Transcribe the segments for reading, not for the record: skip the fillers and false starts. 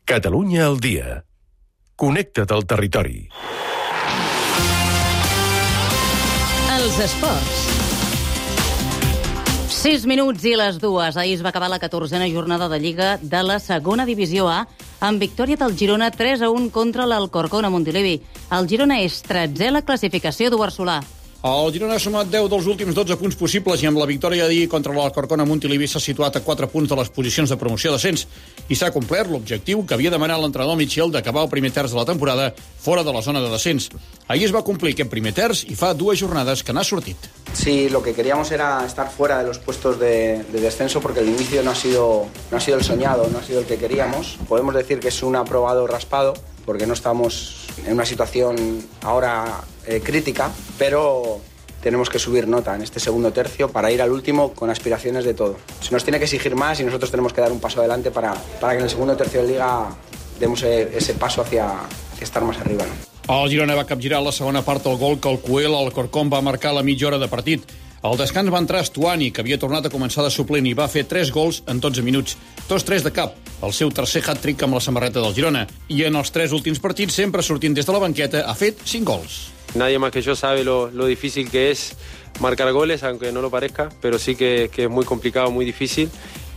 Catalunya al dia. Connecta't al territori. Els esports. 6 minuts i les 2. Ahir es va acabar la 14a jornada de Lliga de la segona divisió A amb victòria del Girona 3-1 contra l'Alcorcón a Montilivi. El Girona és 13è a la classificació d'Uber Solà. El Girona ha sumat 10 dels últims 12 punts possibles i amb la victòria d'ahir contra l'Alcorcón a Montilivi s'ha situat a 4 punts de les posicions de promoció d'ascens i s'ha complert l'objectiu que havia demanat l'entrenador Michel d'acabar el primer terç de la temporada fora de la zona de descens. Ahir es va complir aquest primer terç i fa 2 jornades que n'ha sortit. Sí, lo que queríamos era estar fuera de los puestos de descenso porque el inicio no ha sido el soñado, no ha sido el que queríamos. Podemos decir que es un aprobado raspado porque no estamos en una situación ahora crítica, pero tenemos que subir nota en este segundo tercio para ir al último con aspiraciones de todo. Se nos tiene que exigir más y nosotros tenemos que dar un paso adelante para que en el segundo tercio de Liga demos ese paso hacia estar más arriba, ¿no? El Girona va capgirar la segona part del gol que el Cuel Alcorcón va marcar a la mitja hora de partit. Al descans va entrar Stuani, que havia tornat a començar de suplent i va fer 3 gols en 12 minuts. Tots 3 de cap, el seu tercer hat-trick amb la samarreta del Girona. I en els 3 últims partits, sempre sortint des de la banqueta, ha fet 5 gols. Nadie más que yo sabe lo difícil que es marcar goles, aunque no lo parezca, pero sí que es muy complicado, muy difícil.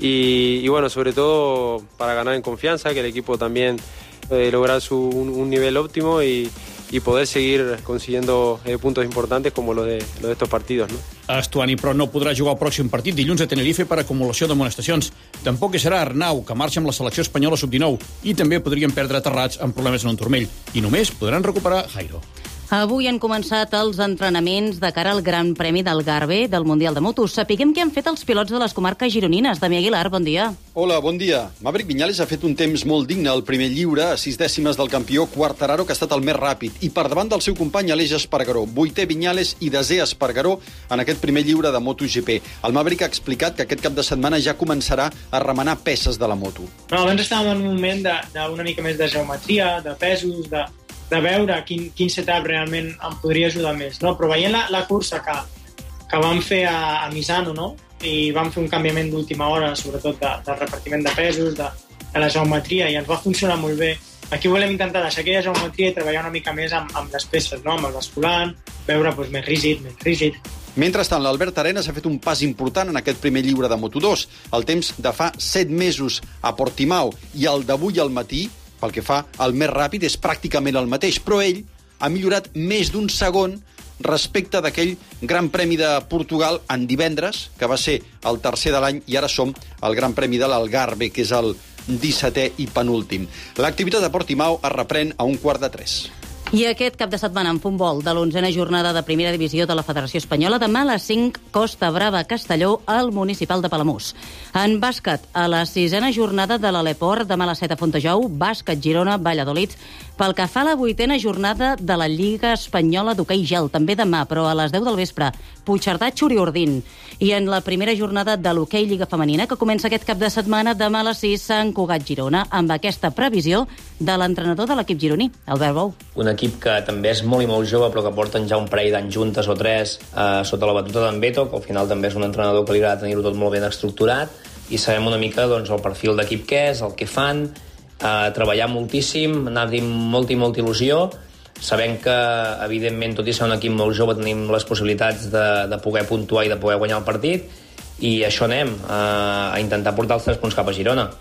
Y bueno, sobre todo para ganar en confianza, que el equipo también lograr un nivel óptimo y poder seguir consiguiendo puntos importantes como los de estos partidos, ¿no? Stuani, però, no podrà jugar el pròxim partit dilluns a Tenerife per acumulació d'amonestacions. Tampoc hi serà Arnau, que marxa amb la selecció espanyola sub-19, i també podrien perdre Terrats amb problemes en un turmell. I només podran recuperar Jairo. Avui han començat els entrenaments de cara al Gran Premi d'Algarve del Mundial de Motos. Sapiguem què han fet els pilots de les comarques gironines. Damià Aguilar, bon dia. Hola, bon dia. Maverick Viñales ha fet un temps molt digne al primer lliure, a 6 dècimes del campió Quartararo, que ha estat el més ràpid, i per davant del seu company Aleix Espargaró. 8è Viñales i 10è Espargaró en aquest primer lliure de MotoGP. El Maverick ha explicat que aquest cap de setmana ja començarà a remenar peces de la moto. No, abans estàvem en un moment d'una mica més de geometria, de pesos, de veure quin setup realment em podria ajudar més, no? Però veient la cursa que vam fer a Misano, no? I vam fer un canviament d'última hora, sobretot del repartiment de pesos, de la geometria, i ens va funcionar molt bé. Aquí volem intentar deixar aquella geometria i treballar una mica més amb les peces, no? Amb el basculant, veure més rígid. Mentrestant, l'Albert Arenas ha fet un pas important en aquest primer lliure de Moto2. El temps de fa 7 mesos a Portimao i el d'avui al matí, pel que fa al més ràpid, és pràcticament el mateix, però ell ha millorat més d'1 segon respecte d'aquell Gran Premi de Portugal en divendres, que va ser el tercer de l'any, i ara som al Gran Premi de l'Algarve, que és el 17è i penúltim. L'activitat de Portimao es reprèn a 2:45. I aquest cap de setmana en futbol de l'11a jornada de primera divisió de la Federació Espanyola, demà a les 5, Costa Brava Castelló al Municipal de Palamós. En bàsquet, a la 6a jornada de l'Aleport, demà a les 7 a Fontejou, bàsquet Girona, Valladolid. Pel que fa a la 8a jornada de la Lliga Espanyola d'Hoquei Gel, també demà, però a les 10 del vespre, Puigcerdà, Xuriordín. I en la primera jornada de l'Hoquei Lliga Femenina, que comença aquest cap de setmana, demà a les 6, Sant Cugat Girona, amb aquesta previsió de l'entrenador de l'equip gironí, Albert Bou. Un equip que també és molt i molt jove, però que porten ja un parell d'anys juntes o 3 sota la batuta d'en Beto, que al final també és un entrenador que li agrada tenir-ho tot molt ben estructurat, i sabem una mica doncs, el perfil d'equip que és, el que fan, treballar moltíssim, anar-hi molta il·lusió. Sabem que, evidentment, tot i ser un equip molt jove, tenim les possibilitats de poder puntuar i de poder guanyar el partit, i això anem, a intentar portar els 3 punts cap a Girona.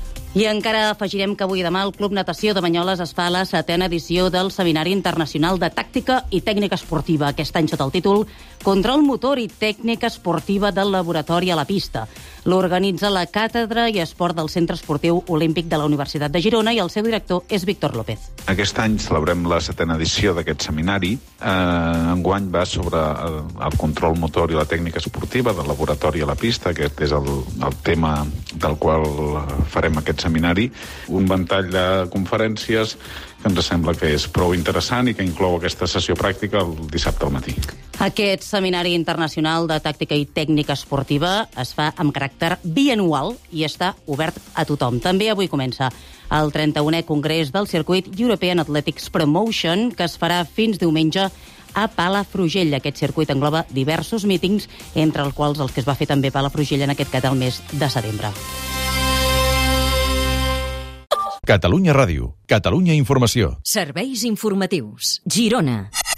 I encara afegirem que avui i demà el Club Natació de Banyoles es fa la 7a edició del Seminari Internacional de Tàctica i Tècnica Esportiva, aquest any sota el títol Control Motor i Tècnica Esportiva del Laboratori a la Pista. L'organitza la Càtedra i Esport del Centre Esportiu Olímpic de la Universitat de Girona i el seu director és Víctor López. Aquest any celebrem la 7a edició d'aquest seminari. Enguany va sobre el control motor i la tècnica esportiva del laboratori a la pista. Aquest és el tema del qual farem aquest seminari. Un ventall de conferències que ens sembla que és prou interessant i que inclou aquesta sessió pràctica el dissabte al matí. Aquest Seminari Internacional de Tàctica i Tècnica Esportiva es fa amb caràcter bianual i està obert a tothom. També avui comença el 31è Congrés del Circuit European Athletics Promotion, que es farà fins diumenge a Palafrugell. Aquest circuit engloba diversos mítings, entre els quals els que es va fer també a Palafrugell en aquest cas el mes de setembre. Catalunya Ràdio, Catalunya Informació. Serveis informatius. Girona.